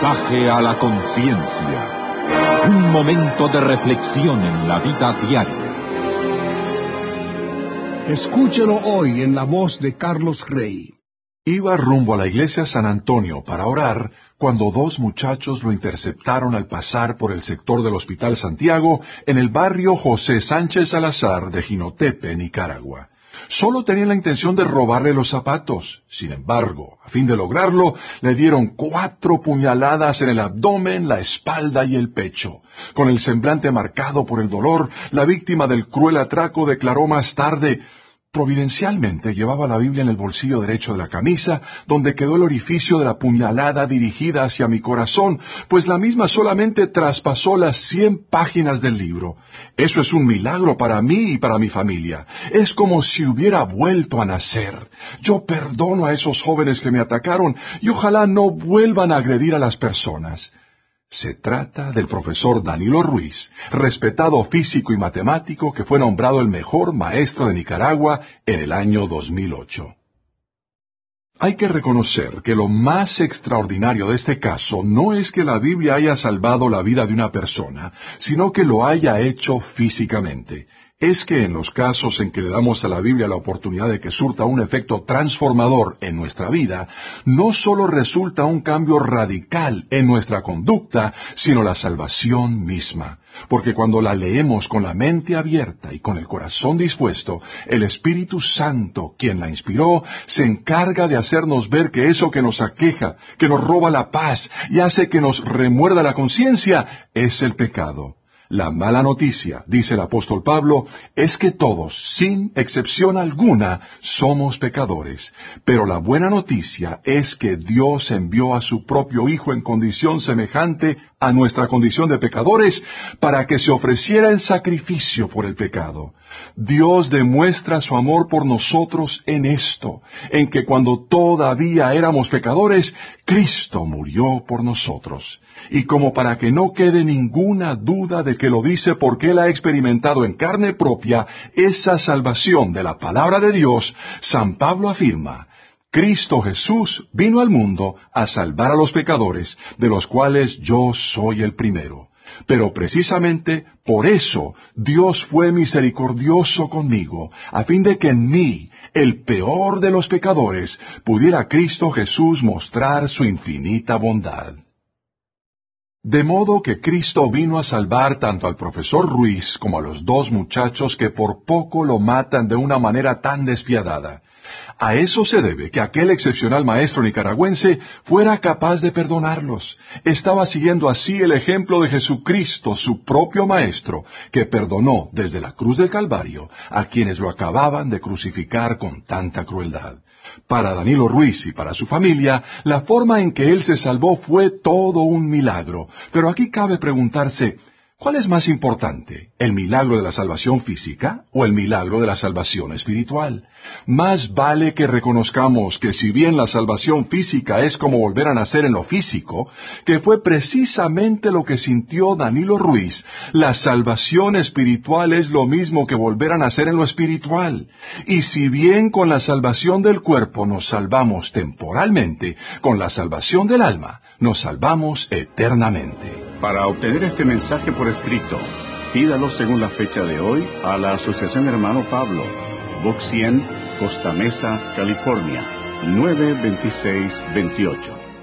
mensaje a la conciencia. Un momento de reflexión en la vida diaria. Escúchelo hoy en la voz de Carlos Rey. Iba rumbo a la iglesia San Antonio para orar cuando dos muchachos lo interceptaron al pasar por el sector del Hospital Santiago en el barrio José Sánchez Salazar de Jinotepe, Nicaragua. Solo tenían la intención de robarle los zapatos. Sin embargo, a fin de lograrlo, le dieron 4 puñaladas en el abdomen, la espalda y el pecho. Con el semblante marcado por el dolor, la víctima del cruel atraco declaró más tarde: providencialmente llevaba la Biblia en el bolsillo derecho de la camisa, donde quedó el orificio de la puñalada dirigida hacia mi corazón, pues la misma solamente traspasó las 100 páginas del libro. Eso es un milagro para mí y para mi familia. Es como si hubiera vuelto a nacer. Yo perdono a esos jóvenes que me atacaron y ojalá no vuelvan a agredir a las personas. Se trata del profesor Danilo Ruiz, respetado físico y matemático que fue nombrado el mejor maestro de Nicaragua en el año 2008. Hay que reconocer que lo más extraordinario de este caso no es que la Biblia haya salvado la vida de una persona, sino que lo haya hecho físicamente. Es que en los casos en que le damos a la Biblia la oportunidad de que surta un efecto transformador en nuestra vida, no solo resulta un cambio radical en nuestra conducta, sino la salvación misma. Porque cuando la leemos con la mente abierta y con el corazón dispuesto, el Espíritu Santo, quien la inspiró, se encarga de hacernos ver que eso que nos aqueja, que nos roba la paz y hace que nos remuerda la conciencia, es el pecado. La mala noticia, dice el apóstol Pablo, es que todos, sin excepción alguna, somos pecadores. Pero la buena noticia es que Dios envió a su propio Hijo en condición semejante a nuestra condición de pecadores, para que se ofreciera en sacrificio por el pecado. Dios demuestra su amor por nosotros en esto, en que cuando todavía éramos pecadores, Cristo murió por nosotros. Y como para que no quede ninguna duda de que lo dice porque Él ha experimentado en carne propia esa salvación de la palabra de Dios, San Pablo afirma: Cristo Jesús vino al mundo a salvar a los pecadores, de los cuales yo soy el primero. Pero precisamente por eso Dios fue misericordioso conmigo, a fin de que en mí, el peor de los pecadores, pudiera Cristo Jesús mostrar su infinita bondad. De modo que Cristo vino a salvar tanto al profesor Ruiz como a los dos muchachos que por poco lo matan de una manera tan despiadada. A eso se debe que aquel excepcional maestro nicaragüense fuera capaz de perdonarlos. Estaba siguiendo así el ejemplo de Jesucristo, su propio maestro, que perdonó desde la cruz del Calvario a quienes lo acababan de crucificar con tanta crueldad. Para Danilo Ruiz y para su familia, la forma en que él se salvó fue todo un milagro. Pero aquí cabe preguntarse: ¿cuál es más importante, el milagro de la salvación física o el milagro de la salvación espiritual? Más vale que reconozcamos que si bien la salvación física es como volver a nacer en lo físico, que fue precisamente lo que sintió Danilo Ruiz, la salvación espiritual es lo mismo que volver a nacer en lo espiritual. Y si bien con la salvación del cuerpo nos salvamos temporalmente, con la salvación del alma nos salvamos eternamente. Para obtener este mensaje por escrito, pídalo según la fecha de hoy a la Asociación Hermano Pablo, Box 100, Costa Mesa, California, 92628.